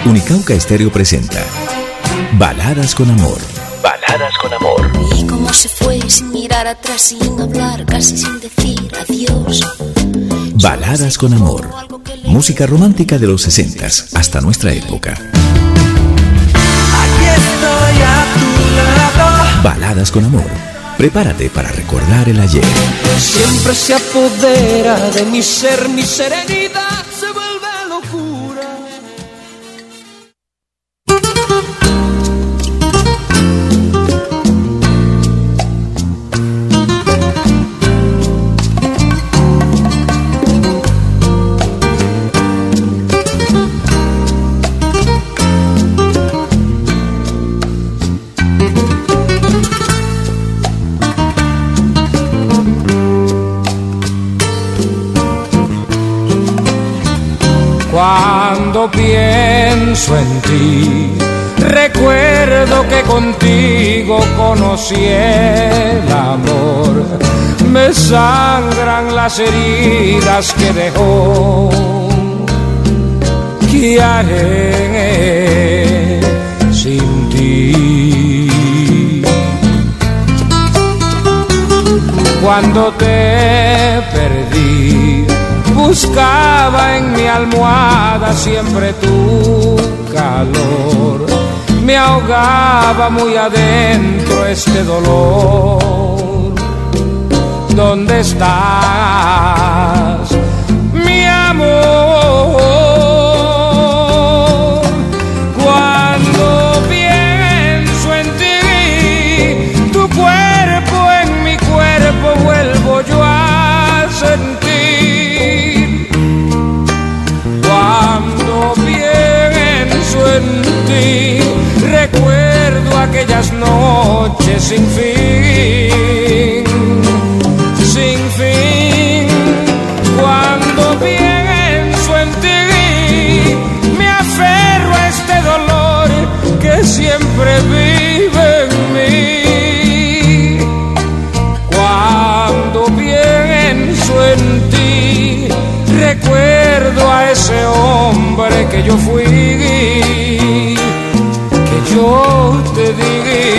Unicauca Estéreo presenta Baladas con Amor. Baladas con Amor. Y cómo se fue sin mirar atrás, sin hablar, casi sin decir adiós. Baladas con Amor. Música romántica de los 60s hasta nuestra época. Aquí estoy a tu lado. Baladas con Amor. Prepárate para recordar el ayer. Siempre se apodera de mi ser, mi serenidad se vuelve locura. Cuando pienso en ti, recuerdo que contigo conocí el amor. Me sangran las heridas que dejó. ¿Qué haré sin ti? Cuando te perdí, buscaba en mi almohada siempre tu calor. Me ahogaba muy adentro este dolor. ¿Dónde estás, mi amor? Cuando pienso en ti, tu cuerpo en mi cuerpo vuelvo yo a sentir. Cuando pienso en ti, recuerdo aquellas noches sin fin, sin fin. Cuando pienso en ti, me aferro a este dolor que siempre vive en mí. Cuando pienso en ti, recuerdo a ese hombre que yo fui, que yo te di.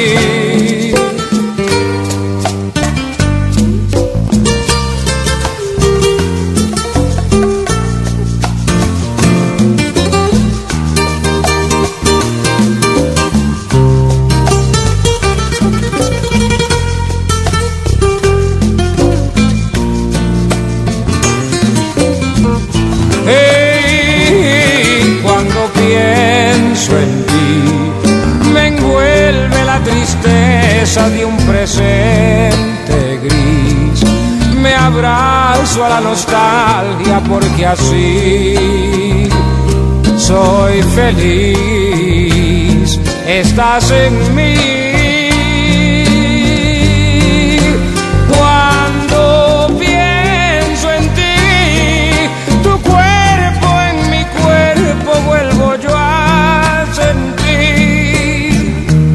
De un presente gris, me abrazo a la nostalgia porque así soy feliz. Estás en mí. Cuando pienso en ti, tu cuerpo en mi cuerpo vuelvo yo a sentir.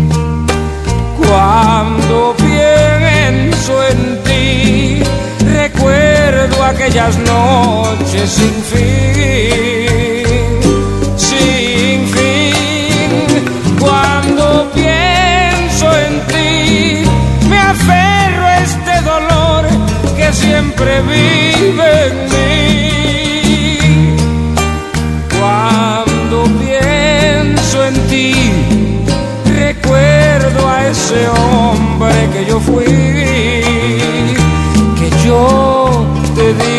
Cuando pienso en ti, recuerdo aquellas noches sin fin, sin fin. Cuando pienso en ti, me aferro a este dolor que siempre vive en mí. Cuando pienso en ti, recuerdo a ese hombre que yo fui, que yo te di.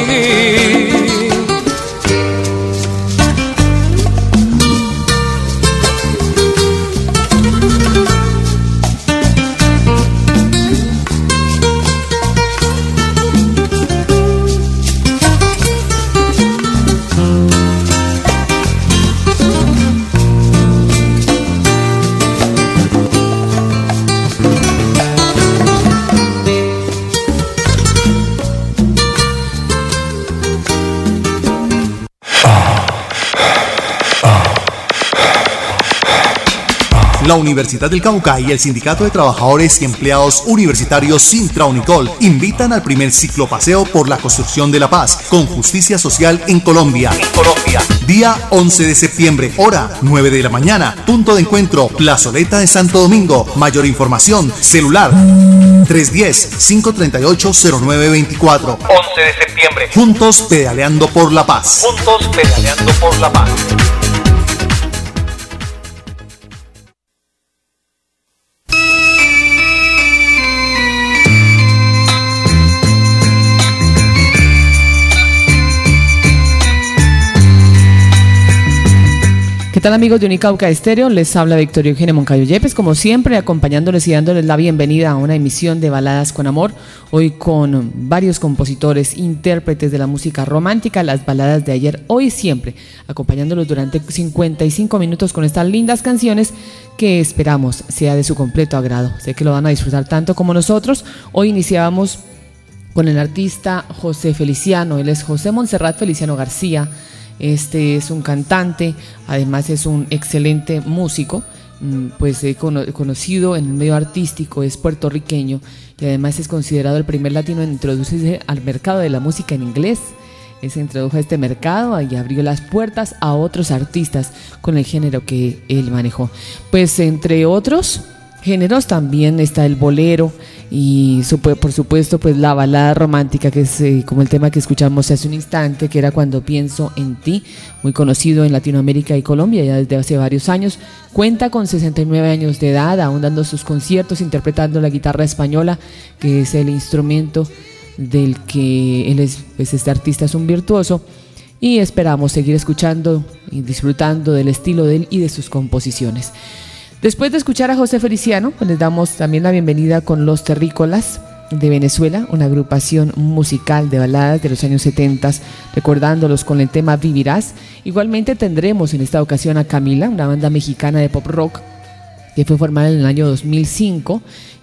La Universidad del Cauca y el Sindicato de Trabajadores y Empleados Universitarios Sintra Unicol invitan al primer ciclopaseo por la construcción de la paz con justicia social en Colombia. Día 11 de septiembre, hora 9 de la mañana. Punto de encuentro, Plazoleta de Santo Domingo. Mayor información, celular 310-538-0924. 11 de septiembre. Juntos pedaleando por la paz. Juntos pedaleando por la paz. ¿Qué tal, amigos de Unicauca Estéreo? Les habla Victoria Eugenia Moncayo Yepes, como siempre, acompañándoles y dándoles la bienvenida a una emisión de Baladas con Amor, hoy con varios compositores, intérpretes de la música romántica, las baladas de ayer, hoy y siempre, acompañándolos durante 55 minutos con estas lindas canciones que esperamos sea de su completo agrado. Sé que lo van a disfrutar tanto como nosotros. Hoy iniciábamos con el artista José Feliciano, él es José Montserrat Feliciano García. Este es un cantante, además es un excelente músico, pues conocido en el medio artístico, es puertorriqueño y además es considerado el primer latino en introducirse al mercado de la música en inglés. Se introdujo a este mercado y abrió las puertas a otros artistas con el género que él manejó. Pues entre otros géneros también está el bolero y por supuesto pues la balada romántica, que es como el tema que escuchamos hace un instante, que era Cuando pienso en ti, muy conocido en Latinoamérica y Colombia ya desde hace varios años. Cuenta con 69 años de edad, aún dando sus conciertos, interpretando la guitarra española, que es el instrumento del que él es, pues este artista es un virtuoso, y esperamos seguir escuchando y disfrutando del estilo de él y de sus composiciones. Después de escuchar a José Feliciano, pues les damos también la bienvenida con Los Terrícolas de Venezuela, una agrupación musical de baladas de los años 70, recordándolos con el tema Vivirás. Igualmente tendremos en esta ocasión a Camila, una banda mexicana de pop rock que fue formada en el año 2005.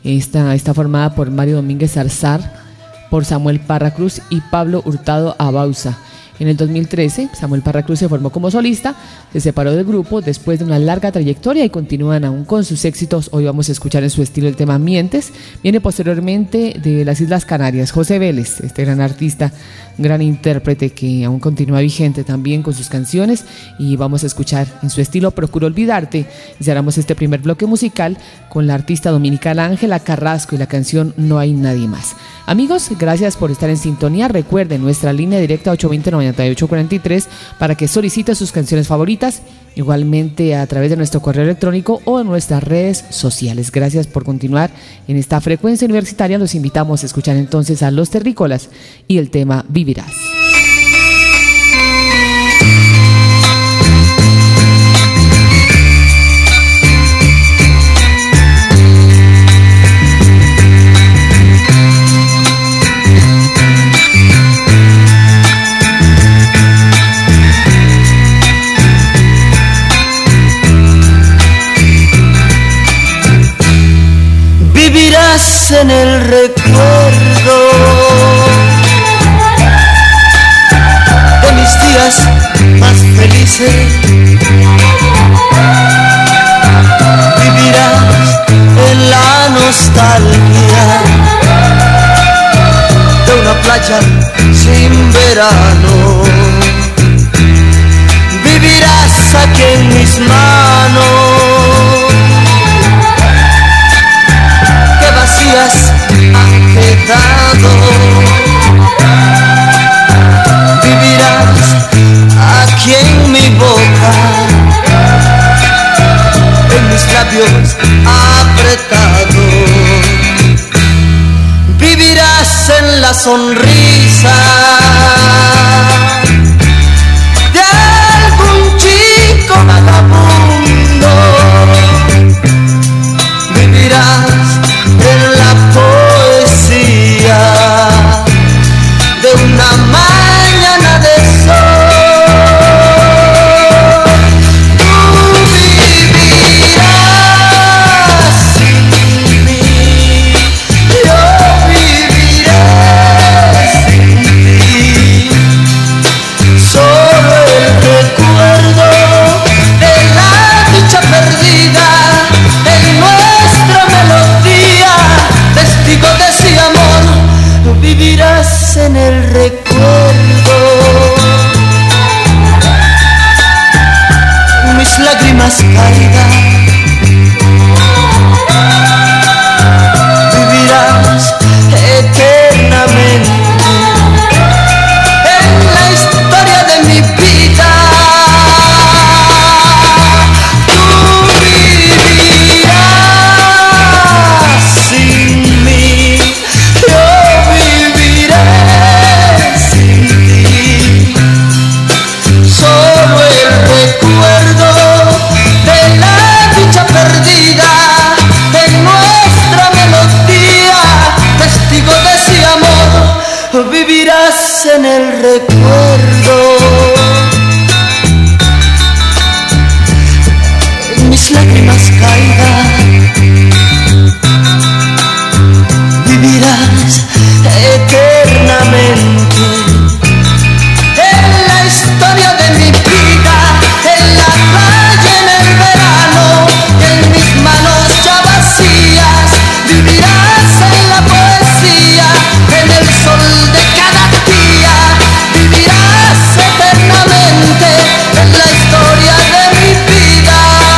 Está formada por Mario Domínguez Zarzar, por Samuel Parra Cruz y Pablo Hurtado Abauza. En el 2013, Samuel Parra Cruz se formó como solista, se separó del grupo después de una larga trayectoria y continúan aún con sus éxitos. Hoy vamos a escuchar en su estilo el tema Mientes. Viene posteriormente de las Islas Canarias, José Vélez, este gran artista, gran intérprete que aún continúa vigente también con sus canciones, y vamos a escuchar en su estilo Procuro Olvidarte. Y cerramos este primer bloque musical con la artista dominicana Ángela Carrasco y la canción No hay nadie más. Amigos, gracias por estar en sintonía. Recuerden nuestra línea directa 820-9843 para que solicite sus canciones favoritas, igualmente a través de nuestro correo electrónico o en nuestras redes sociales. Gracias por continuar en esta frecuencia universitaria. Los invitamos a escuchar entonces a Los Terrícolas y el tema Vivirás. Vivirás en el recuerdo de mis días más felices. Vivirás en la nostalgia de una playa sin verano. Vivirás aquí en mis manos, vacías han quedado. Vivirás aquí en mi boca, en mis labios apretados. Vivirás en la sonrisa de algún chico vagabundo. Vivirás en la poesía de una mañana de sol. Tú vivirás sin mí, yo viviré sin ti. mis lágrimas caídas, vivirás eternamente en la historia de mi vida. Tú vivirás sin mí, yo viviré sin ti. Solo el recuerdo de la dicha perdida en nuestra melodía, testigo de ese amor, vivirás en el recuerdo. Mis lágrimas caídas, vivirás eternamente en la historia de mi vida, en la playa, en el verano, en mis manos ya vacías. Vivirás en la poesía, en el sol de cada día. Vivirás eternamente en la historia de mi vida.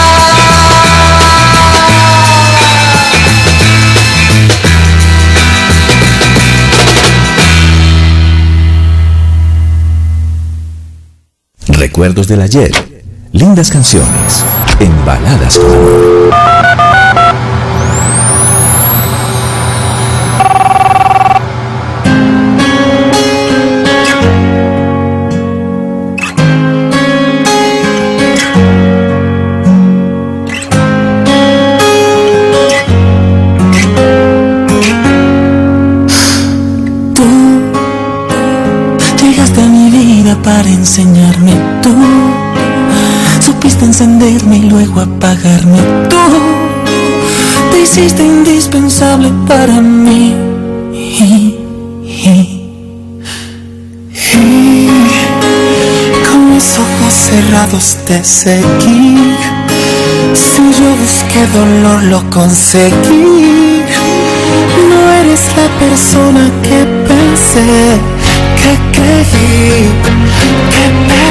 Recuerdos del ayer, lindas canciones, en Baladas con Amor. Para enseñarme, tú supiste encenderme y luego apagarme. Tú te hiciste indispensable para mí. Con mis ojos cerrados te seguí. Si yo busqué dolor lo conseguí. No eres la persona que pensé, que creí, que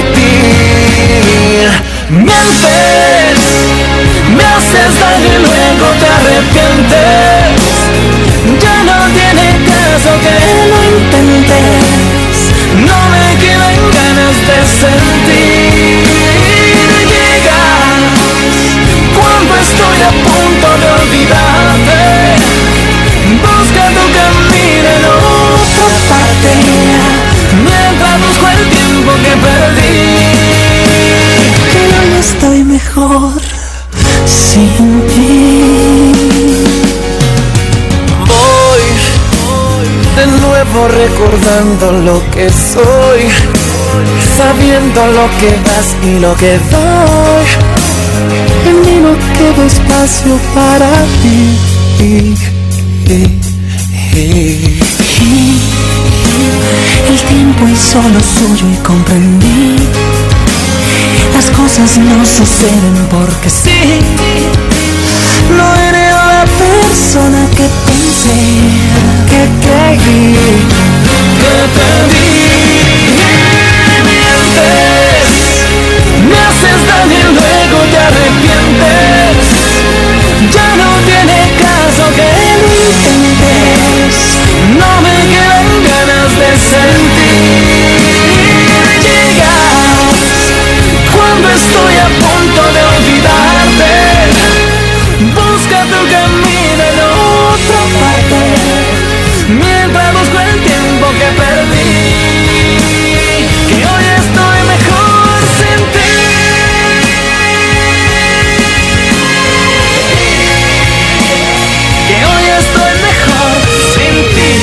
pedí. Mientes, me haces daño y luego te arrepientes. Ya no tiene caso que lo intentes. No me quedan ganas de sentir. Llegas cuando estoy a punto de olvidarte. Busca tu camino en otra parte, mientras busco el tiempo que perdí. Que hoy estoy mejor sin ti. Voy de nuevo recordando lo que soy, sabiendo lo que das y lo que doy. En mí no queda espacio para ti. El tiempo es solo suyo y comprendí. Las cosas no suceden porque sí. No eres la persona que pensé, que creí, que pedí. Mientes, me haces daño y luego te arrepientes. Ya no tiene caso que lo intentes. No me quedan ganas de sentir. Llegas cuando estoy a punto de olvidarte. Busca tu camino en otra parte, mientras busco el tiempo que perdí. Que hoy estoy mejor sin ti. Que hoy estoy mejor sin ti.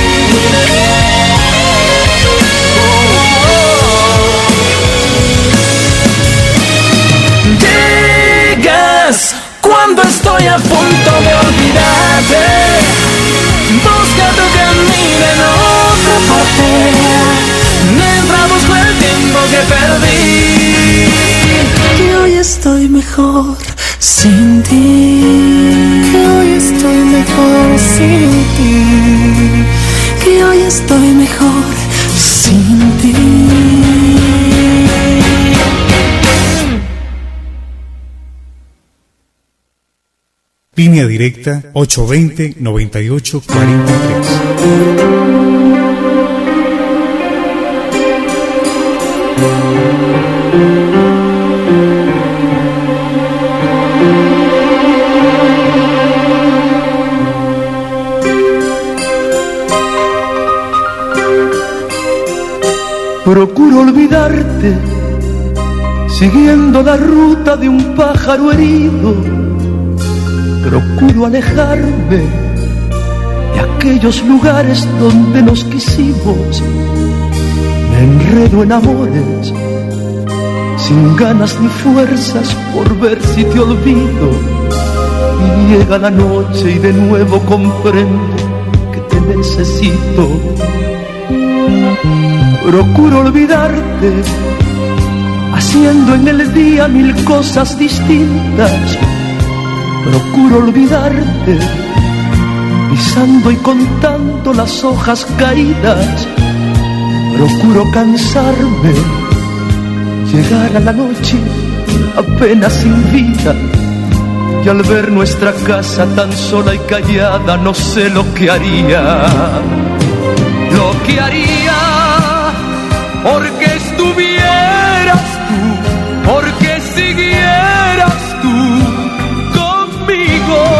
Llegas cuando estoy a punto de olvidarte. Busca tu camino en otra parte, mientras busco el tiempo que perdí. Que hoy estoy mejor sin ti. Que hoy estoy mejor sin ti. Que hoy estoy mejor sin ti. Línea directa 820-9843. Procuro olvidarte, siguiendo la ruta de un pájaro herido. Procuro alejarme de aquellos lugares donde nos quisimos. Me enredo en amores, sin ganas ni fuerzas por ver si te olvido. Y llega la noche y de nuevo comprendo que te necesito. Procuro olvidarte, haciendo en el día mil cosas distintas. Procuro olvidarte, pisando y contando las hojas caídas. Procuro cansarme, llegar a la noche apenas sin vida. Y al ver nuestra casa tan sola y callada, no sé lo que haría. Lo que haría porque estuvieras tú, porque siguieras tú conmigo.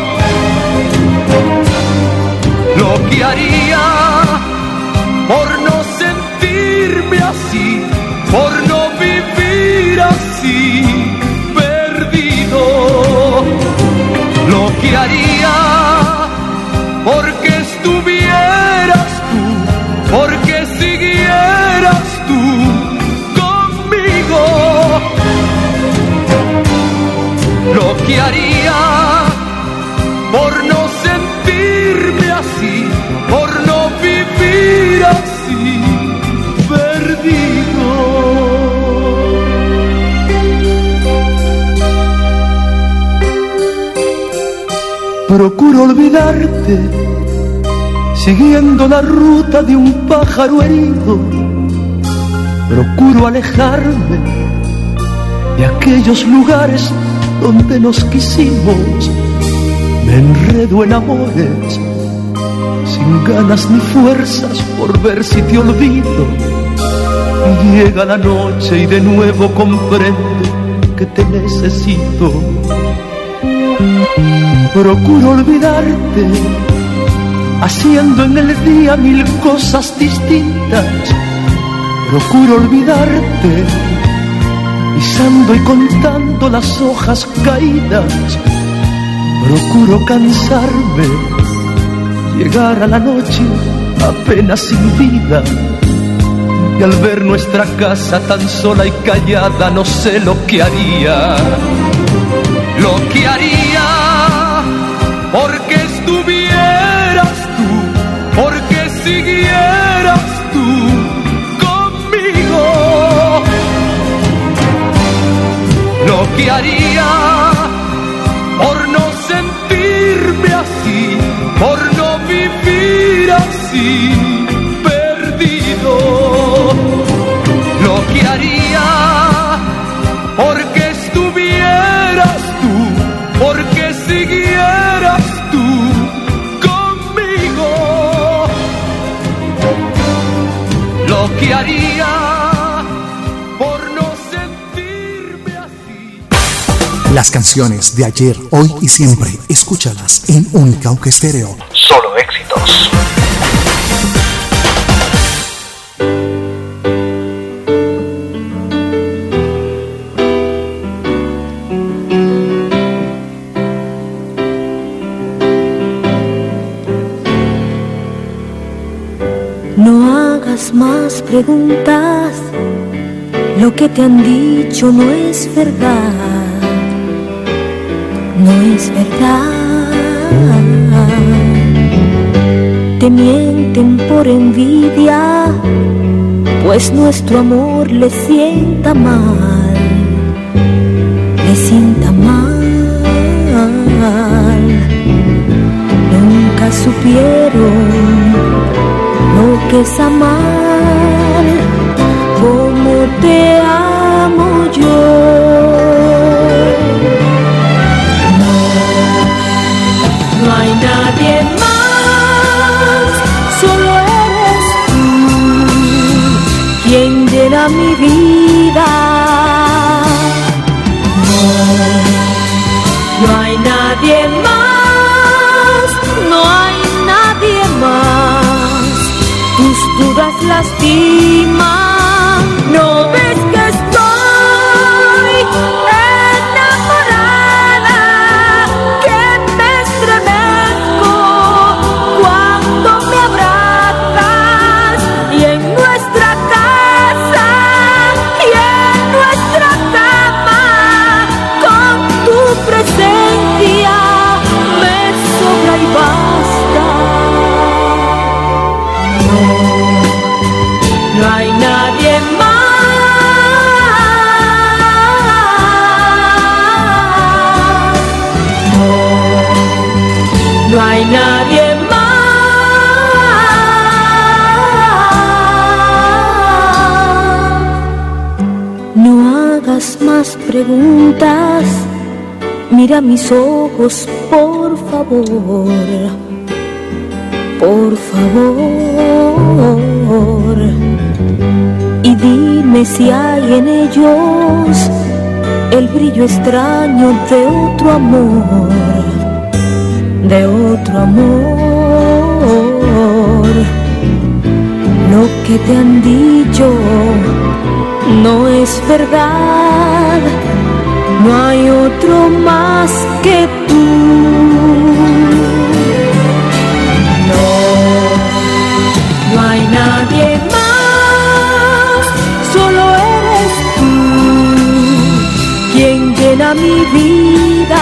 Lo que haría por no sentirme así, por no vivir así, perdido. Lo que haría porque estuvieras tú, porque siguieras tú conmigo. Lo que haría por no sentirme así, por no vivir así, perdido. Procuro olvidarte, siguiendo la ruta de un pájaro herido. Procuro alejarme de aquellos lugares donde nos quisimos. Me enredo en amores, sin ganas ni fuerzas por ver si te olvido. Y llega la noche y de nuevo comprendo que te necesito. Procuro olvidarte, haciendo en el día mil cosas distintas. Procuro olvidarte, pisando y contando las hojas caídas. Procuro cansarme, llegar a la noche apenas sin vida. Y al ver nuestra casa tan sola y callada, no sé lo que haría. Lo que haría porque estuvieras tú, porque siguieras tú conmigo. Lo que haría por no sentirme así, por no vivir así, perdido. Lo que haría porque estuvieras tú, porque siguieras tú conmigo. Lo que haría por no sentirme así. Las canciones de ayer, hoy y siempre, escúchalas en Unicauca Estéreo. Solo éxitos. Más preguntas, lo que te han dicho no es verdad, no es verdad. Te mienten por envidia, pues nuestro amor les sienta mal, les sienta mal. Nunca supieron lo que es amar, como te amo yo. No No hay nadie más, no hay nadie más. Tus dudas lastiman. No ves que estoy enamorada, que me estremezco cuando me abrazas. Y en nuestra casa y en nuestra cama, con tu presencia me sobra y basta. No hay nadie más. No hay nadie más. No hagas más preguntas. Mira mis ojos, por favor. Por favor. Y dime si hay en ellos el brillo extraño de otro amor, de otro amor. Lo que te han dicho no es verdad, no hay otro más que tú. No hay nadie más, solo eres tú quien llena mi vida.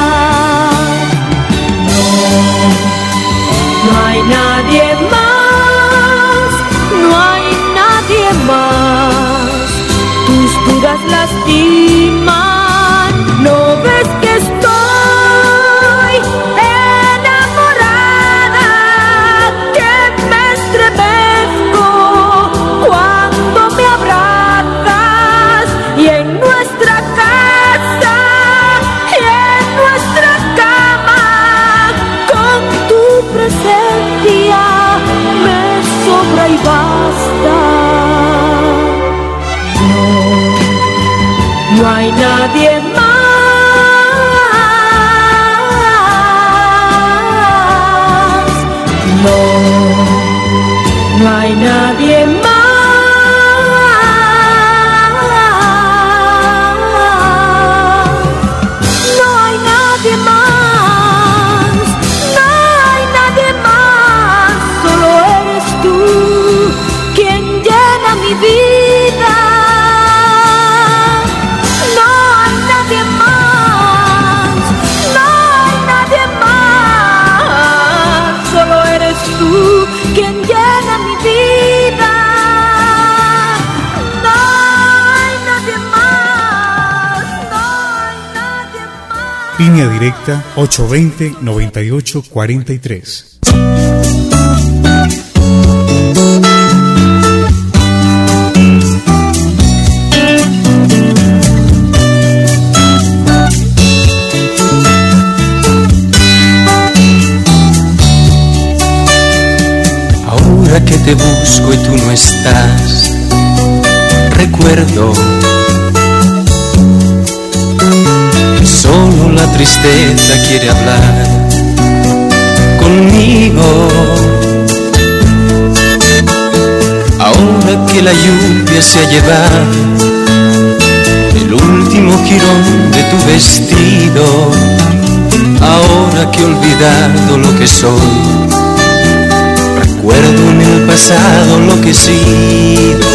No hay nadie más, no hay nadie más. Tus dudas lastiman. No ves que estoy enamorada, que me estremezco cuando me abrazas. Y en nuestra casa y en nuestra cama, con tu presencia me sobra y basta. No hay nadie más. No hay nadie más. No hay nadie más. No hay nadie más. Solo eres tú quien llena mi vida. No hay nadie más. No hay nadie más. Solo eres tú quien llena mi vida. No hay nadie más. No hay nadie más. Línea directa 820-9843. Ahora que te busco y tú no estás, recuerdo que solo la tristeza quiere hablar conmigo. Ahora que la lluvia se ha llevado el último jirón de tu vestido, ahora que he olvidado lo que soy, recuerdo en el pasado lo que he sido.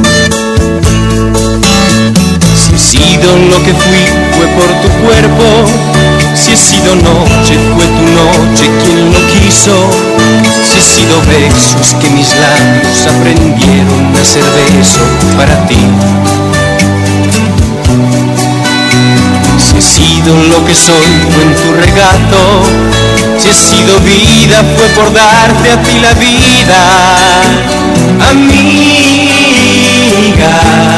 Si he sido lo que fui, fue por tu cuerpo. Si he sido noche, fue tu noche quien lo quiso. Si he sido besos que mis labios aprendieron a ser beso para ti. Si he sido lo que soy, fue en tu regato. Si he sido vida, fue por darte a ti la vida. Amiga,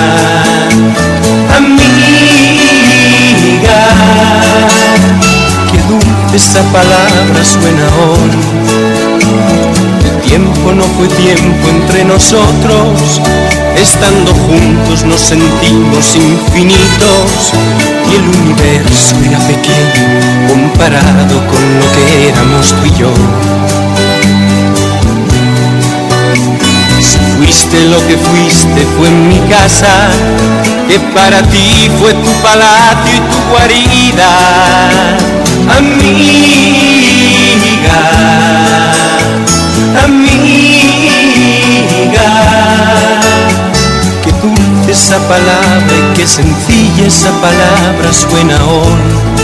amiga, qué dulce esa palabra suena hoy. El tiempo no fue tiempo entre nosotros, estando juntos nos sentimos infinitos. Y el universo era pequeño comparado con lo que éramos tú y yo. Si fuiste lo que fuiste fue en mi casa, que para ti fue tu palacio y tu guarida. Amiga, amiga, qué dulce esa palabra y qué sencilla esa palabra suena hoy.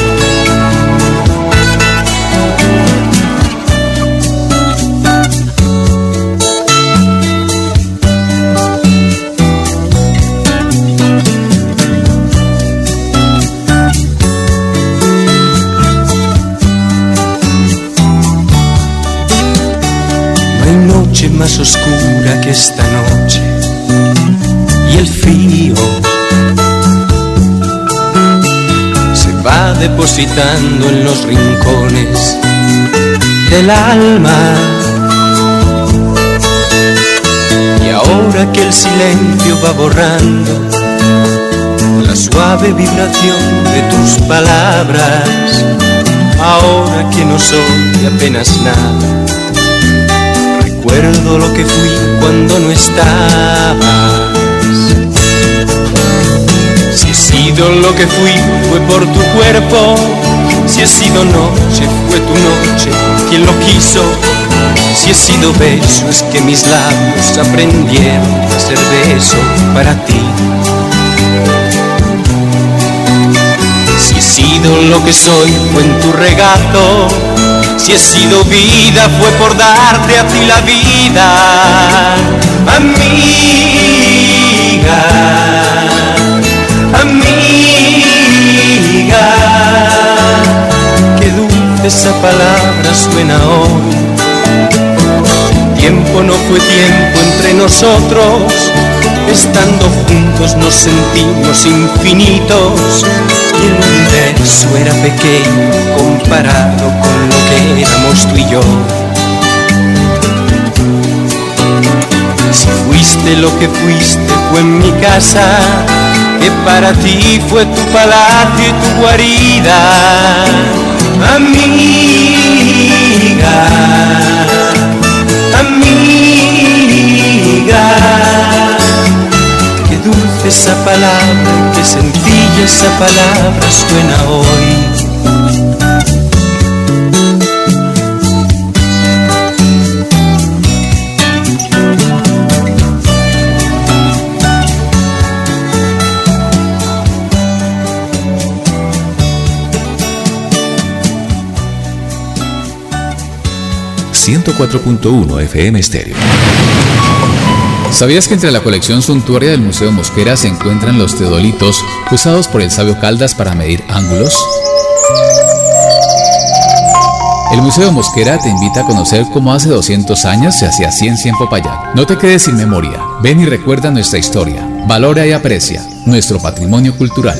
Más oscura que esta noche y el frío se va depositando en los rincones del alma, y ahora que el silencio va borrando la suave vibración de tus palabras, ahora que no soy apenas nada, recuerdo lo que fui cuando no estabas. Si he sido lo que fui fue por tu cuerpo, si he sido noche fue tu noche quien lo quiso, si he sido beso es que mis labios aprendieron a ser beso para ti. Si he sido lo que soy fue en tu regazo, si he sido vida fue por darte a ti la vida. Amiga, amiga, qué dulce esa palabra suena hoy. Tiempo no fue tiempo entre nosotros, estando juntos nos sentimos infinitos, y el universo era pequeño comparado con lo que éramos tú y yo. Si fuiste lo que fuiste fue en mi casa, que para ti fue tu palacio y tu guarida. Amiga, amiga, qué dulce esa palabra, qué sencilla esa palabra suena hoy. ...104.1 FM Estéreo. ¿Sabías que entre la colección suntuaria del Museo Mosquera se encuentran los teodolitos usados por el sabio Caldas para medir ángulos? El Museo Mosquera te invita a conocer cómo hace 200 años se hacía ciencia en Popayán. No te quedes sin memoria, ven y recuerda nuestra historia, valora y aprecia nuestro patrimonio cultural.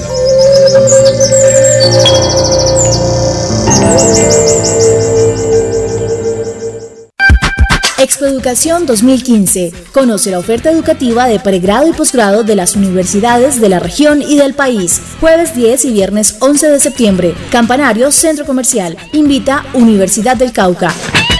Expoeducación 2015. Conoce la oferta educativa de pregrado y posgrado de las universidades de la región y del país. Jueves 10 y viernes 11 de septiembre. Campanario Centro Comercial. Invita Universidad del Cauca.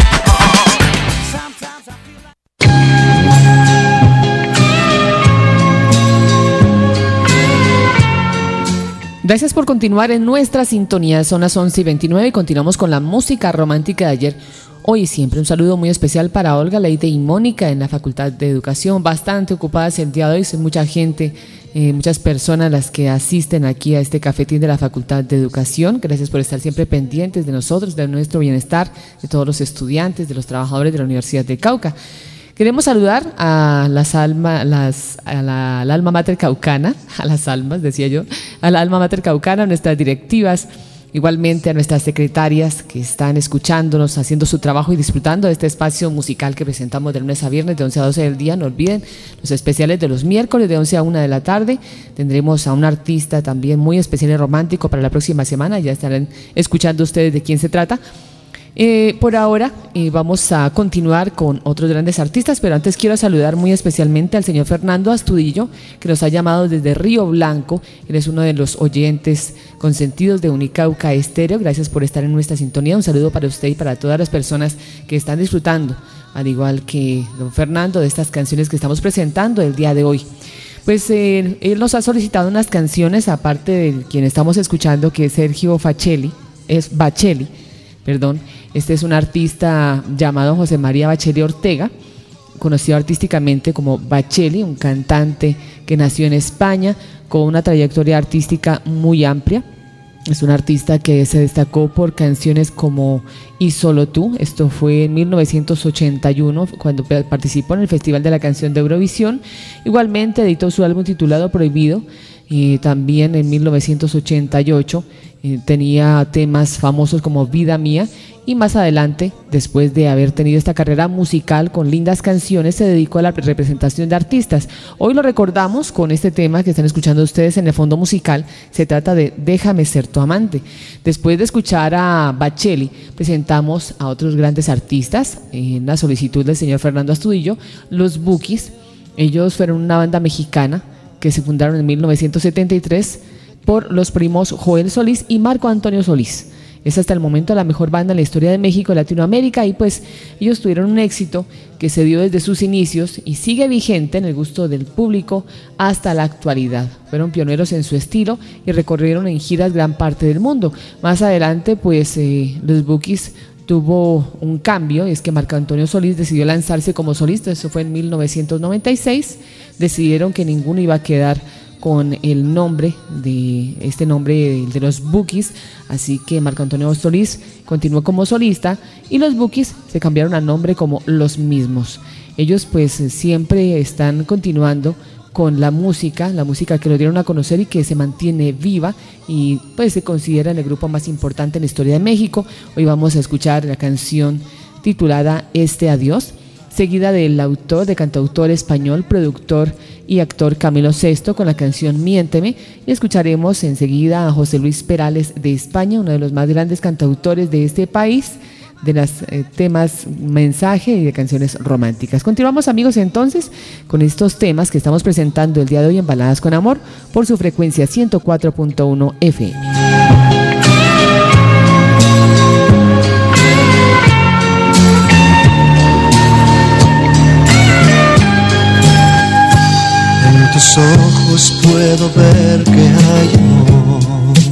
Gracias por continuar en nuestra sintonía. Son las 11:29 y continuamos con la música romántica de ayer. Hoy y siempre un saludo muy especial para Olga, Leite y Mónica en la Facultad de Educación, bastante ocupadas el día de hoy, son mucha gente, muchas personas las que asisten aquí a este cafetín de la Facultad de Educación. Gracias por estar siempre pendientes de nosotros, de nuestro bienestar, de todos los estudiantes, de los trabajadores de la Universidad de Cauca. Queremos saludar a al alma mater caucana, a las almas, decía yo, al alma mater caucana, a nuestras directivas, igualmente a nuestras secretarias que están escuchándonos, haciendo su trabajo y disfrutando de este espacio musical que presentamos de lunes a viernes de 11 a 12 del día. No olviden los especiales de los miércoles de 11 a 1 de la tarde. Tendremos a un artista también muy especial y romántico para la próxima semana. Ya estarán escuchando ustedes de quién se trata. Por ahora vamos a continuar con otros grandes artistas, pero antes quiero saludar muy especialmente al señor Fernando Astudillo, que nos ha llamado desde Río Blanco. Él es uno de los oyentes consentidos de Unicauca Estéreo. Gracias por estar en nuestra sintonía. Un saludo para usted y para todas las personas que están disfrutando, al igual que don Fernando, de estas canciones que estamos presentando el día de hoy. Pues él nos ha solicitado unas canciones, aparte de quien estamos escuchando, que es Sergio Bacelli. Este es un artista llamado José María Bacelli Ortega, conocido artísticamente como Bacelli, un cantante que nació en España con una trayectoria artística muy amplia. Es un artista que se destacó por canciones como Y Solo Tú. Esto fue en 1981 cuando participó en el Festival de la Canción de Eurovisión. Igualmente editó su álbum titulado Prohibido, y también en 1988 tenía temas famosos como Vida Mía, y más adelante, después de haber tenido esta carrera musical con lindas canciones, se dedicó a la representación de artistas. Hoy lo recordamos con este tema que están escuchando ustedes en el fondo musical. Se trata de Déjame Ser Tu Amante. Después de escuchar a Bacelli, presentamos a otros grandes artistas en la solicitud del señor Fernando Astudillo, los Bukis. Ellos fueron una banda mexicana que se fundaron en 1973 por los primos Joel Solís y Marco Antonio Solís. Es hasta el momento la mejor banda en la historia de México y Latinoamérica, y pues ellos tuvieron un éxito que se dio desde sus inicios y sigue vigente en el gusto del público hasta la actualidad. Fueron pioneros en su estilo y recorrieron en giras gran parte del mundo. Más adelante pues los Bukis tuvo un cambio, y es que Marco Antonio Solís decidió lanzarse como solista. Eso fue en 1996. Decidieron que ninguno iba a quedar con el nombre de los Bukis, así que Marco Antonio Solís continuó como solista y los Bukis se cambiaron a nombre como Los Mismos. Ellos pues siempre están continuando con la música que lo dieron a conocer y que se mantiene viva, y pues se considera el grupo más importante en la historia de México. Hoy vamos a escuchar la canción titulada Este Adiós, seguida del cantautor español, productor y actor Camilo VI con la canción Miénteme, y escucharemos enseguida a José Luis Perales de España, uno de los más grandes cantautores de este país, de los temas mensaje y de canciones románticas. Continuamos, amigos, entonces con estos temas que estamos presentando el día de hoy en Baladas con Amor por su frecuencia 104.1 FM. En tus ojos puedo ver que hay amor.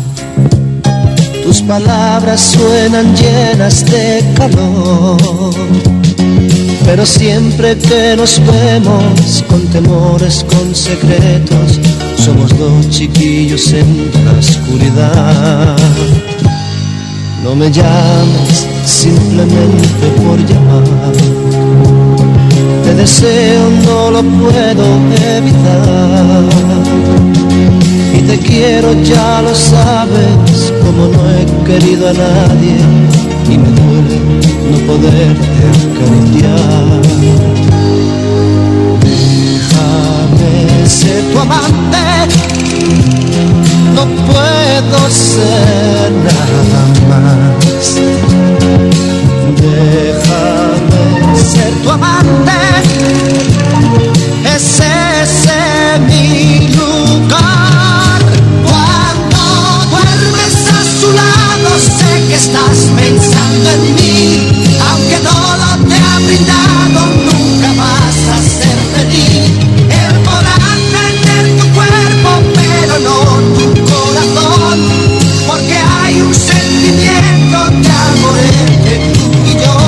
Tus palabras suenan llenas de calor. Pero siempre que nos vemos con temores, con secretos, somos dos chiquillos en la oscuridad. No me llames simplemente por llamar. Te deseo, no lo puedo evitar. Y te quiero, ya lo sabes, como no he querido a nadie. Y me duele no poderte acariciar. Déjame ser tu amante. No puedo ser nada más. Déjame ser tu amante. Es ese mi lugar. Cuando duermes a su lado, sé que estás pensando en mí. Aunque todo te ha brindado, nunca vas a ser feliz. Él podrá tener tu cuerpo, pero no tu corazón, porque hay un sentimiento de amor entre tú y yo.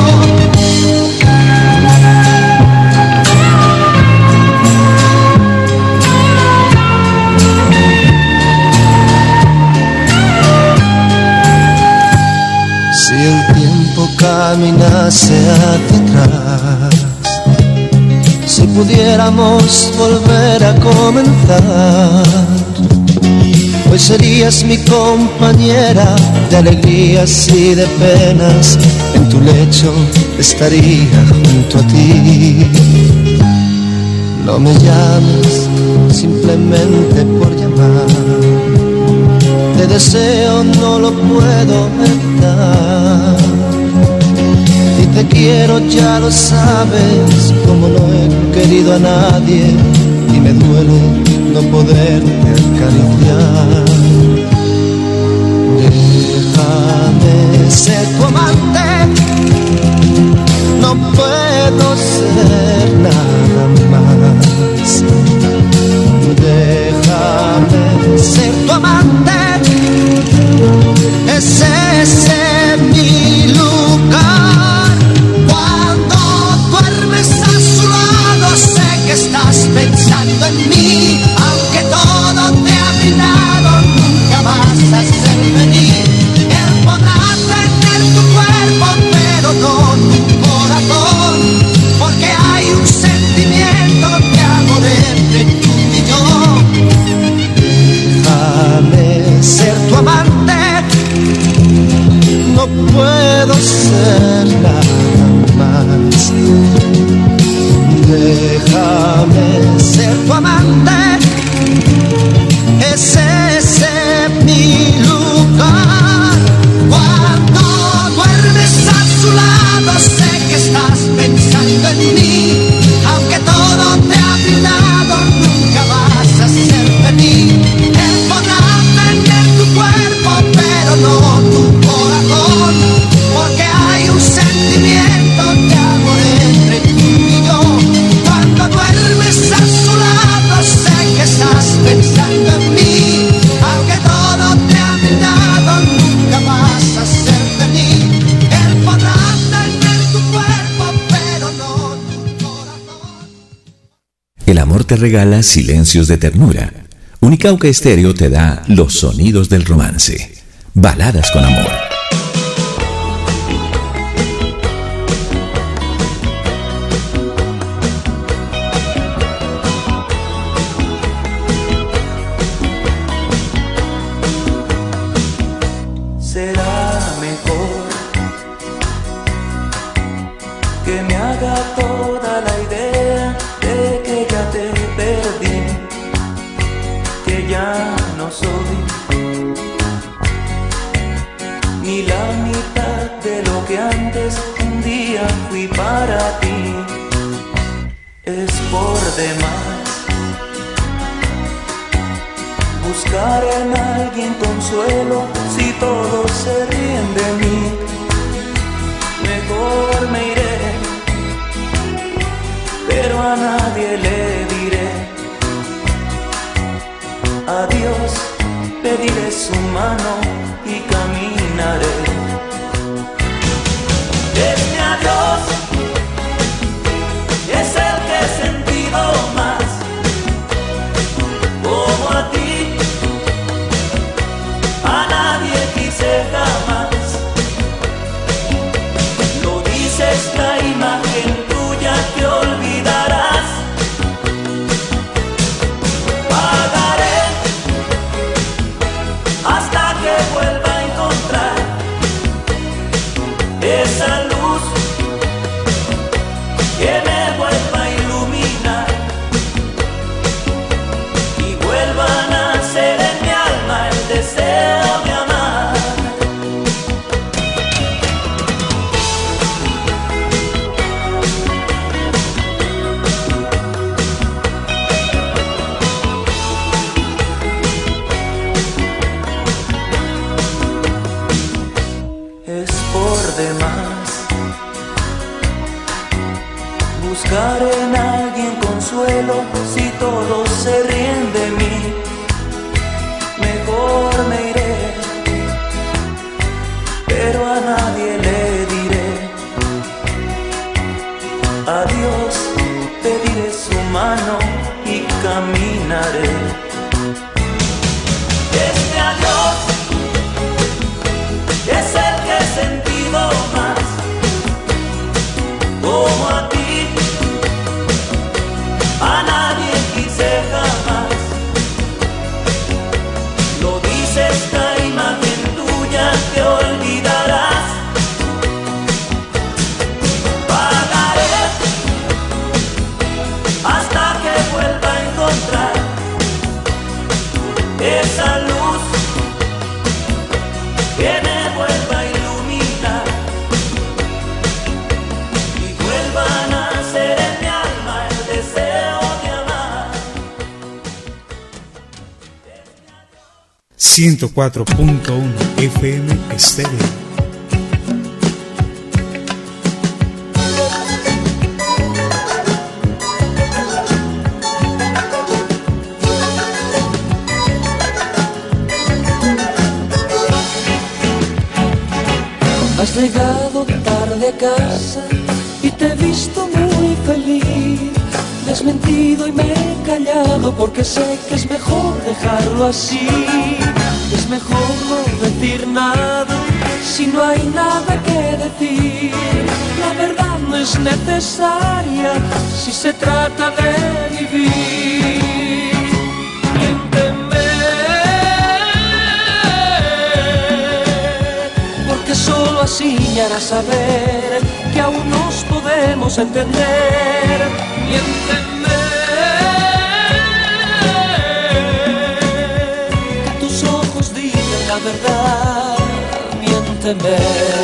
Si el tiempo caminase hacia atrás, si pudiéramos volver a comenzar, hoy serías mi compañera de alegrías y de penas. En tu lecho estaría junto a ti. No me llames simplemente por llamar. Te deseo, no lo puedo evitar. te quiero, ya lo sabes, como no he querido a nadie y me duele no poderte acariciar. Déjame ser tu amante, no puedo ser nada más. Déjame ser tu amante, es ese mi lugar. Cuando duermes a su lado sé que estás pensando en mí, aunque todo te ha brindado, nunca vas a ser feliz. Él podrá tener tu cuerpo, pero no tu corazón, porque hay un sentimiento de amor entre tú y yo. Déjame ser tu amante, no puedo ser nada más. Déjame ser tu amante, es ese mi lugar. Cuando duermes a su lado sé que estás pensando en mí, aunque todo te ha brindado, nunca vas a ser feliz. Él podrá tener tu cuerpo, pero no tu corazón, porque hay un sentimiento de amor entre tú y yo. Cuando duermes a su lado sé que estás pensando en mí, aunque todo te ha brindado, nunca vas a ser feliz. Él podrá tener tu cuerpo, pero no tu corazón. El amor te regala silencios de ternura. Unicauca Estéreo te da los sonidos del romance. Baladas con amor. Será mejor que me haga toda la idea de que ya te perdí, que ya no soy ni la mitad de lo que antes un día fui para ti. Es por demás buscar en alguien consuelo si todos se ríen de mí. Mejor me iré, pero a nadie le diré adiós, pediré su mano y caminaré. Este adiós es el que he sentido más, como a ti, a nadie quise jamás. Lo dice esta imagen tuya que olvidarás. Pagaré hasta que vuelva a encontrar esa luz que me vuelva a iluminar y vuelva a nacer en mi alma el deseo de amar. Es por demás buscar en alguien consuelo si todos se ríen de mí. Mejor me iré, pero a nadie le diré adiós, pediré su mano y caminaré. Este adiós es el que he sentido más, como a ti, a nadie 104.1 FM Estéreo. Has llegado tarde a casa y te he visto muy feliz. Desmentido y me he callado porque sé que es mejor dejarlo así. Es mejor no decir nada si no hay nada que decir. La verdad no es necesaria si se trata de vivir. Miénteme, porque solo así me harás saber que aún nos podemos entender. Miénteme, que tus ojos digan la verdad. Miénteme.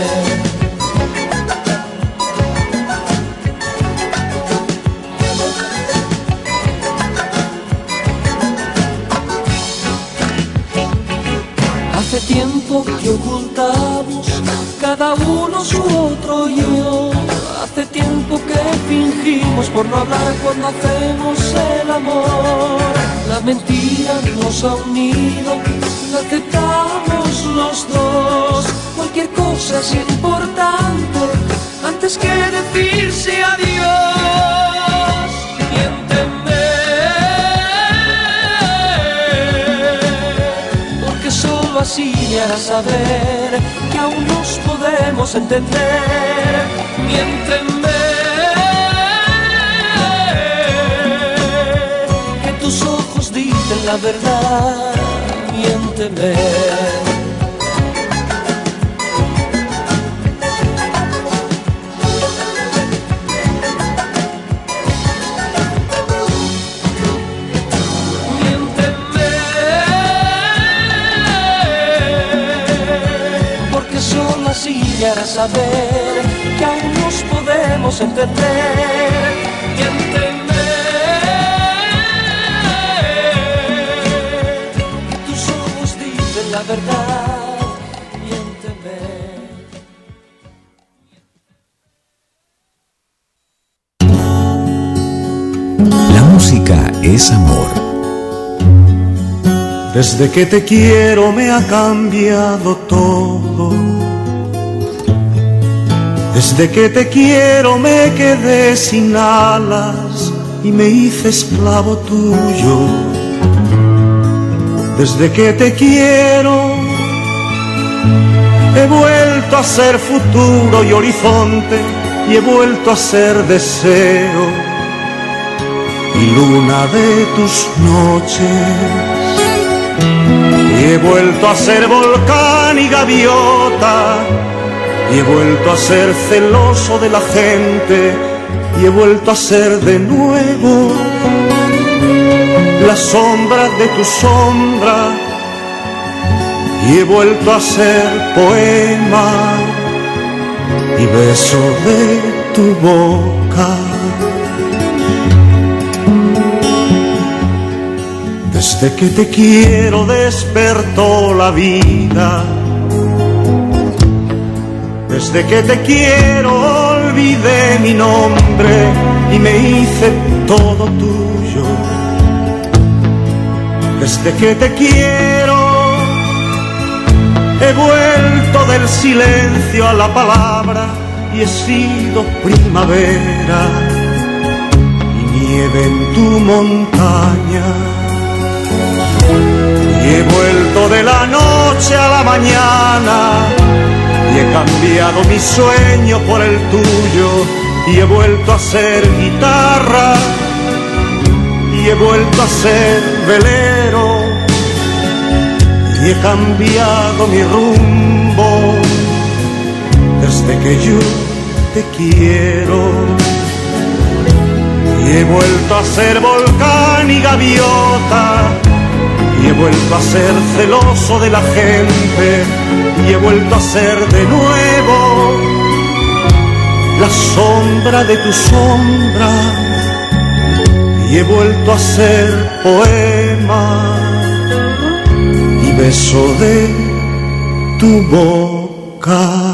Hace tiempo que ocultamos cada uno su otro yo. Hace tiempo que fingimos por no hablar cuando hacemos el amor. La mentira nos ha unido, la aceptamos los dos. Cualquier cosa es importante antes que decirse adiós. Miénteme, porque solo así me harás saber que aún nos podemos entender. Miénteme, que tus ojos dicen la verdad. Miénteme. Miénteme, porque solo así me harás saber que aún nos podemos entender. Miénteme, tus ojos dicen la verdad. Miénteme. La música es amor. Desde que te quiero me ha cambiado todo. Desde que te quiero me quedé sin alas y me hice esclavo tuyo. Desde que te quiero he vuelto a ser futuro y horizonte, y he vuelto a ser deseo y luna de tus noches. Y he vuelto a ser volcán y gaviota, y he vuelto a ser celoso de la gente, y he vuelto a ser de nuevo la sombra de tu sombra, y he vuelto a ser poema y beso de tu boca. Desde que te quiero despertó la vida. Desde que te quiero olvidé mi nombre y me hice todo tuyo. Desde que te quiero he vuelto del silencio a la palabra y he sido primavera y nieve en tu montaña. Y he vuelto de la noche a la mañana y he cambiado mi sueño por el tuyo, y he vuelto a ser guitarra y he vuelto a ser velero, y he cambiado mi rumbo desde que yo te quiero. Y he vuelto a ser volcán y gaviota, y he vuelto a ser celoso de la gente, y he vuelto a ser de nuevo la sombra de tu sombra, y he vuelto a ser poema y beso de tu boca.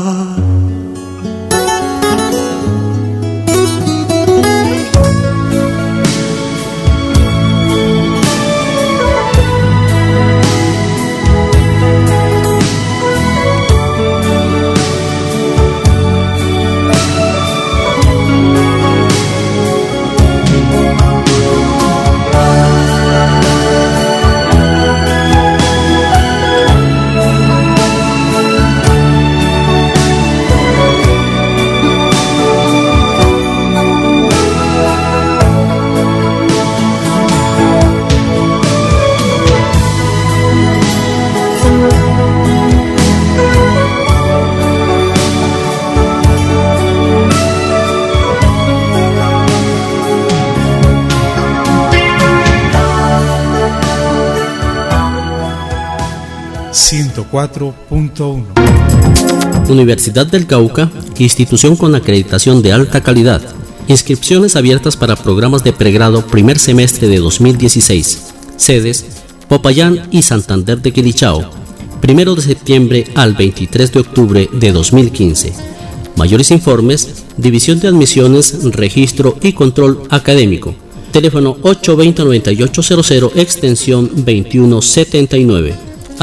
Universidad del Cauca, institución con acreditación de alta calidad. Inscripciones abiertas para programas de pregrado primer semestre de 2016. Sedes: Popayán y Santander de Quilichao. 1 de septiembre al 23 de octubre de 2015. Mayores informes: División de Admisiones, Registro y Control Académico. Teléfono 820-9800, extensión 2179.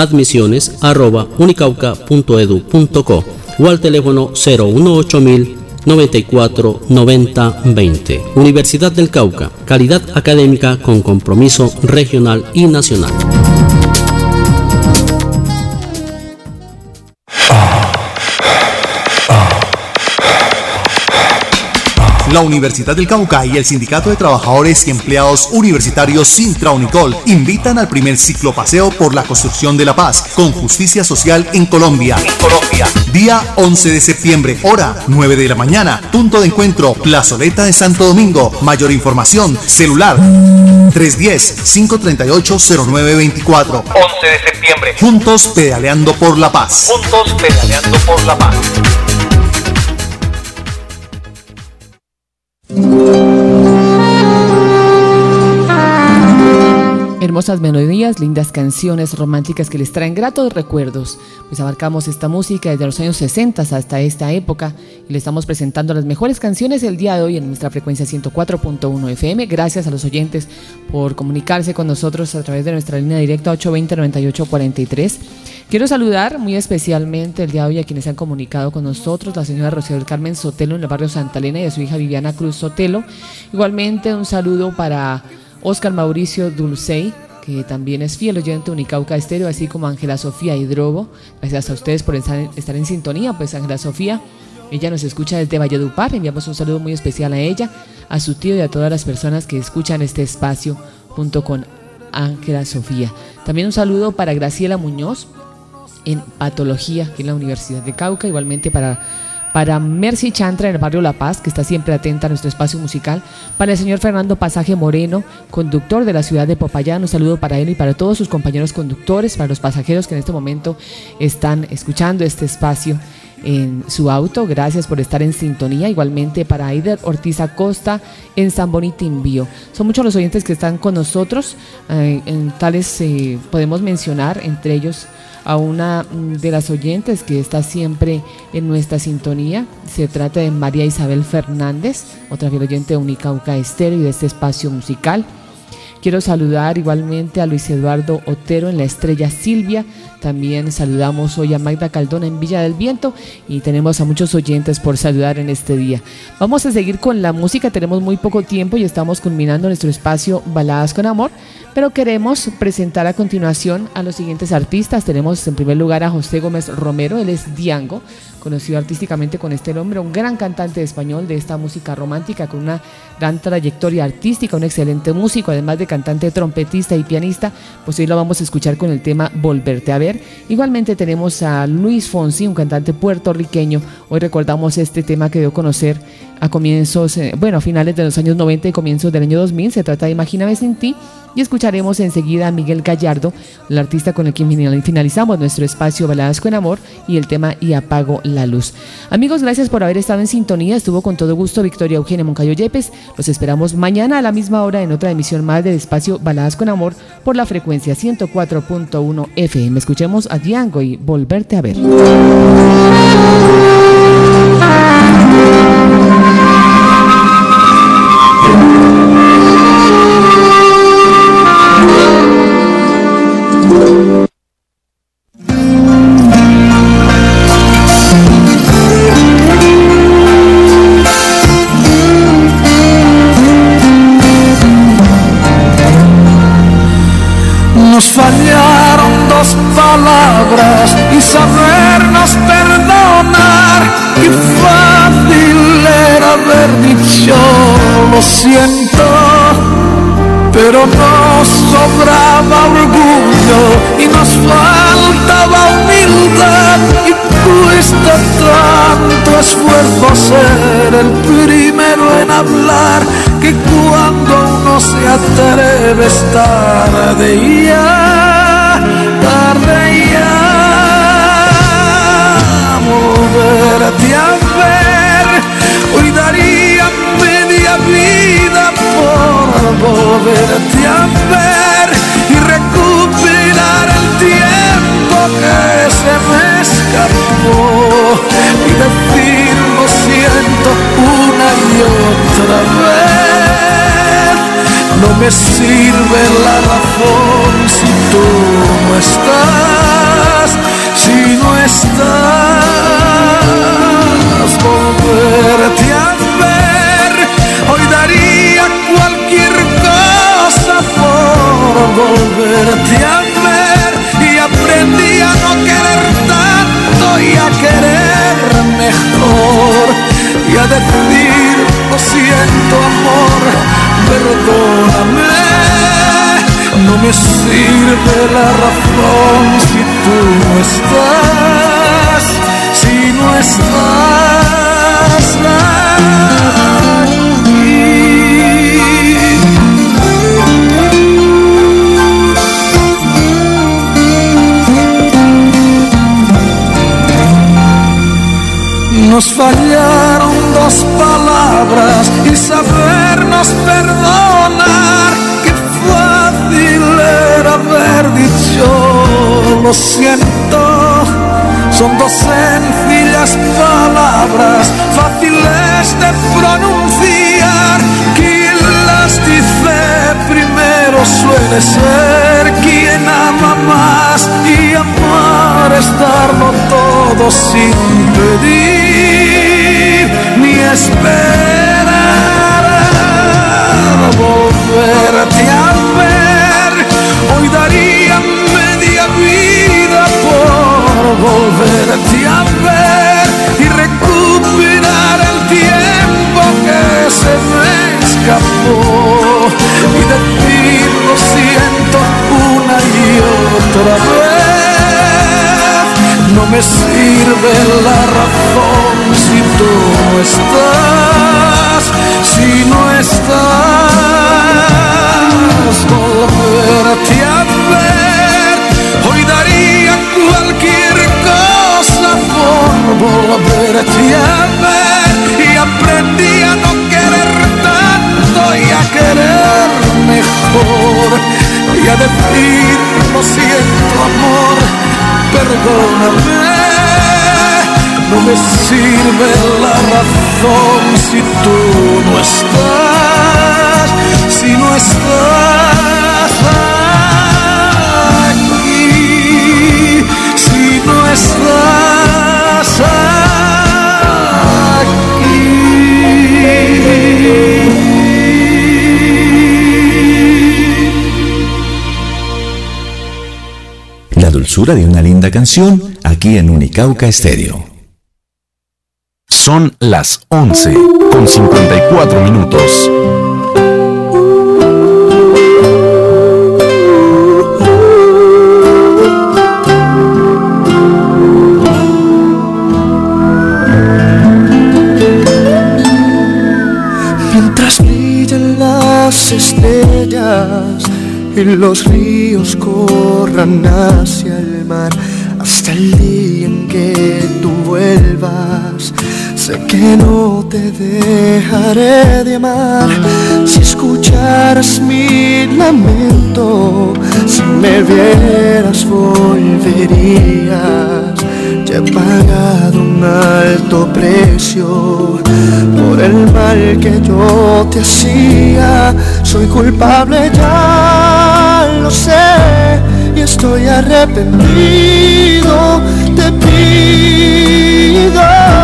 admisiones@unicauca.edu.co o al teléfono 018.000 94 90 20. Universidad del Cauca, calidad académica con compromiso regional y nacional. La Universidad del Cauca y el Sindicato de Trabajadores y Empleados Universitarios Sintra Unicol invitan al primer ciclopaseo por la construcción de la paz con justicia social en Colombia. Día 11 de septiembre, hora 9 de la mañana. Punto de encuentro, Plazoleta de Santo Domingo. Mayor información, celular 310-538-0924. 11 de septiembre. Juntos pedaleando por la paz. Juntos pedaleando por la paz. Hermosas melodías, lindas canciones románticas que les traen gratos recuerdos. Pues abarcamos esta música desde los años 60 hasta esta época y le estamos presentando las mejores canciones el día de hoy en nuestra frecuencia 104.1 FM. Gracias a los oyentes por comunicarse con nosotros a través de nuestra línea directa 820-9843. Quiero saludar muy especialmente el día de hoy a quienes se han comunicado con nosotros, la señora Rocío del Carmen Sotelo en el barrio Santa Elena y a su hija Viviana Cruz Sotelo. Igualmente un saludo para Oscar Mauricio Dulcey, que también es fiel oyente de Unicauca Estéreo, así como Ángela Sofía Hidrobo. Gracias a ustedes por estar en sintonía. Pues Ángela Sofía, ella nos escucha desde Valledupar. Enviamos un saludo muy especial a ella, a su tío y a todas las personas que escuchan este espacio junto con Ángela Sofía. También un saludo para Graciela Muñoz en Patología, aquí en la Universidad de Cauca. Igualmente para Mercy Chantra en el barrio La Paz, que está siempre atenta a nuestro espacio musical. Para el señor Fernando Pasaje Moreno, conductor de la ciudad de Popayán, un saludo para él y para todos sus compañeros conductores, para los pasajeros que en este momento están escuchando este espacio en su auto. Gracias por estar en sintonía. Igualmente para Aider Ortiz Acosta en San Bonitinbio. Son muchos los oyentes que están con nosotros, en tales podemos mencionar entre ellos a una de las oyentes que está siempre en nuestra sintonía. Se trata de María Isabel Fernández, otra fiel oyente de Unicauca Estéreo y de este espacio musical. Quiero saludar igualmente a Luis Eduardo Otero en La Estrella Silvia. También saludamos hoy a Magda Caldona en Villa del Viento y tenemos a muchos oyentes por saludar en este día. Vamos a seguir con la música, tenemos muy poco tiempo y estamos culminando nuestro espacio Baladas con Amor, pero queremos presentar a continuación a los siguientes artistas. Tenemos en primer lugar a José Gómez Romero, él es Diango, conocido artísticamente con este nombre, un gran cantante español de esta música romántica con una gran trayectoria artística, un excelente músico, además de cantante, trompetista y pianista. Pues hoy lo vamos a escuchar con el tema Volverte a Ver. Igualmente tenemos a Luis Fonsi, un cantante puertorriqueño, Hoy recordamos este tema que dio a conocer a comienzos, a finales de los años 90 y comienzos del año 2000. Se trata de Imagíname sin ti. Y escucharemos enseguida a Miguel Gallardo, el artista con el que finalizamos nuestro espacio Baladas con Amor, y el tema Y apago la luz. Amigos, gracias por haber estado en sintonía. Estuvo con todo gusto Victoria Eugenia Moncayo Yepes. Los esperamos mañana a la misma hora en otra emisión más del espacio Baladas con Amor por la frecuencia 104.1 FM. Escuchemos a Django y Volverte a ver. Nos fallaron dos palabras y sabernos perdonar. Qué fácil era haber dicho lo siento, pero nos sobraba orgullo y nos faltaba humildad, y cuesta tanto esfuerzo ser el primero en hablar, que cuando uno se atreve es tarde ya, volverte a ver. Hoy daría media vida por volverte a ver y recuperar el tiempo que se me escapó y decir lo siento una y otra vez. No me sirve la razón si tú no estás, si no estás. Volverte a ver, hoy daría cualquier cosa por volverte a ver, y aprendí a no querer tanto y a querer mejor, y a decir lo siento amor, perdóname. No me sirve la razón si tú no estás, si no estás aquí. Nos fallaron dos palabras y sabernos perdonar. Qué fácil era haber dicho lo siento. Son dos sencillas palabras, fáciles de pronunciar. Quien las dice primero suele ser quien ama más, y amar es darlo todo sin pedir ni esperar. Volverte a ver, hoy daría media vida por volverte a ver y recuperar el tiempo que se me escapó y decir lo siento una y otra vez. No me sirve la razón si tú no estás, si no estás. Volverte a ver, hoy daría cualquier cosa por volverte a ver, y aprendí a no querer tanto y a querer mejor, y a decir lo siento amor, perdóname. No me sirve la razón si tú no estás, si no estás aquí, si no estás aquí. La dulzura de una linda canción aquí en Unicauca Estéreo. Son las 11:54. las estrellas y los ríos corran hacia el mar hasta el día en que tú vuelvas. Sé que no te dejaré de amar. Si escucharas mi lamento, si me vieras volverías. Ya he pagado un alto precio por el mal que yo te hacía. Soy culpable, ya lo sé, y estoy arrepentido. Te pido,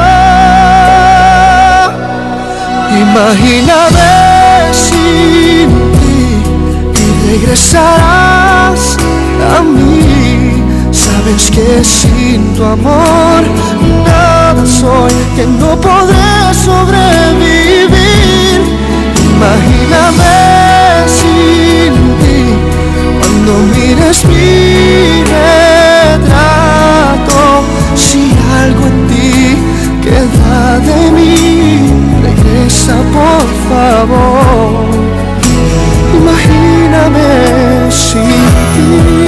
imagíname sin ti y regresarás a mí. Sabes que sin tu amor nada soy, que no podré sobrevivir. Imagíname sin ti cuando mires mi retrato. Si algo en ti queda de mí, regresa por favor. Imagíname sin ti.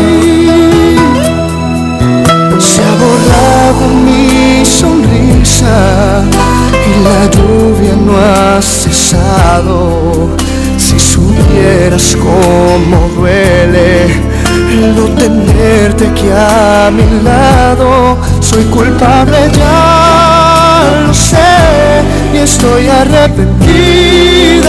Se ha borrado mi sonrisa y la lluvia no ha cesado. Si supieras cómo duele el no tenerte aquí a mi lado. Soy culpable, ya lo sé, y estoy arrepentido.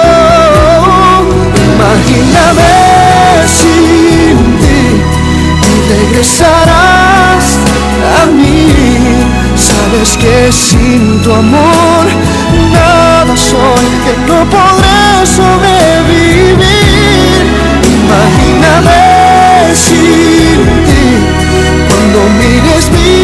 Imagíname sin ti y regresarás a mí. Sabes que sin tu amor nada soy, que no podré sobrevivir. Imagíname sin ti cuando mires mi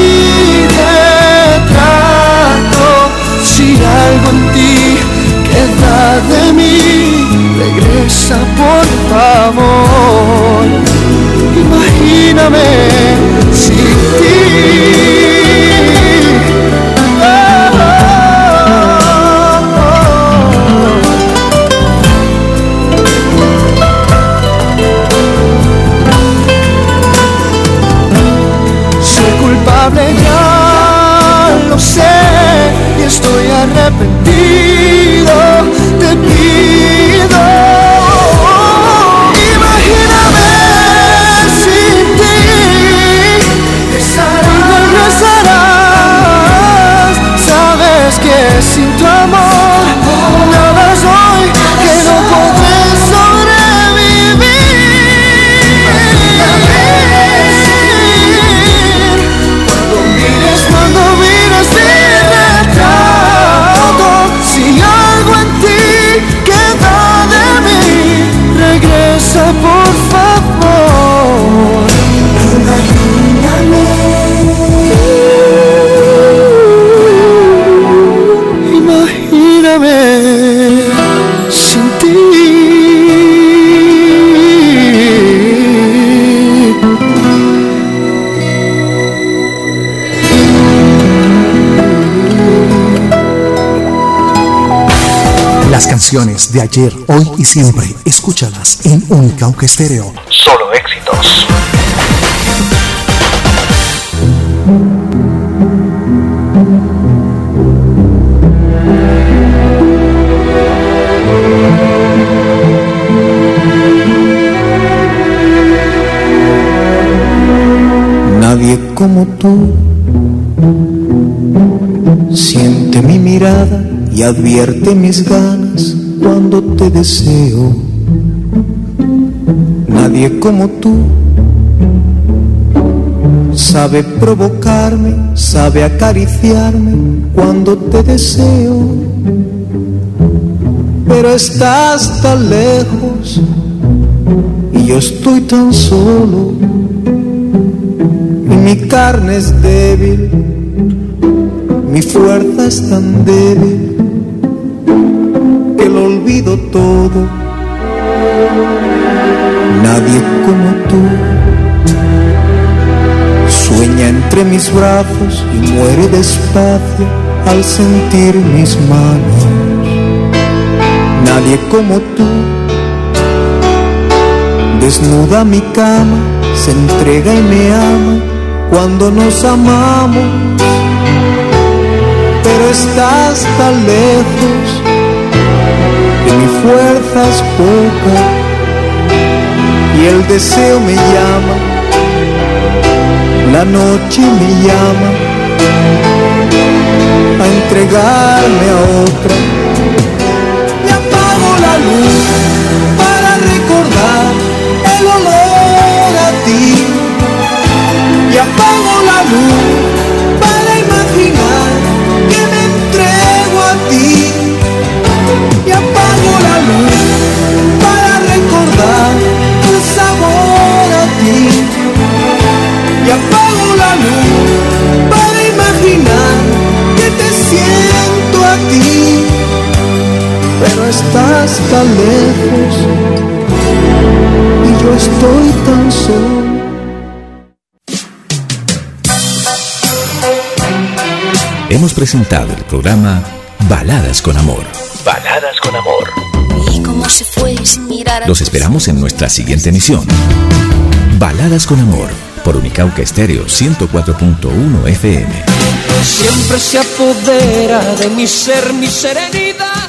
retrato. Si algo en ti queda de mí, regresa por favor. Imagíname sin ti. Soy culpable, ya lo sé, y estoy arrepentido. Te pido, imagíname sin ti. Regresarás. Sabes que sin tu amor nada soy, que no podré sobrevivir. Cuando mires mi retrato, si algo en ti queda de mí, regresa por favor. Imagíname sin ti. Las canciones de ayer, hoy y siempre, escúchalas en Unicauca Estéreo. Solo éxitos. Nadie como tú siente mi mirada y advierte mis ganas cuando te deseo. Nadie como tú sabe provocarme, sabe acariciarme cuando te deseo. Pero estás tan lejos y yo estoy tan solo, y mi carne es débil, mi fuerza es tan débil que lo olvido todo. Nadie como tú sueña entre mis brazos y muere despacio al sentir mis manos. Nadie como tú Desnuda mi cama, se entrega y me ama cuando nos amamos. Pero estás tan lejos, que mi fuerza es poca y el deseo me llama, la noche me llama a entregarme a otra. Y apago la luz para recordar el olor a ti. Y apago la luz para imaginar que me entrego a ti. Y apago la luz para recordar tu sabor a ti. Y apago la luz para imaginar que te siento a ti. Pero estás tan lejos y yo estoy tan solo. Hemos presentado el programa Baladas con Amor. Baladas con Amor. Y como se fue sin mirar a Los esperamos en nuestra siguiente emisión. Baladas con Amor, por Unicauca Estéreo 104.1 FM. Siempre se apodera de mi ser, mi serenidad.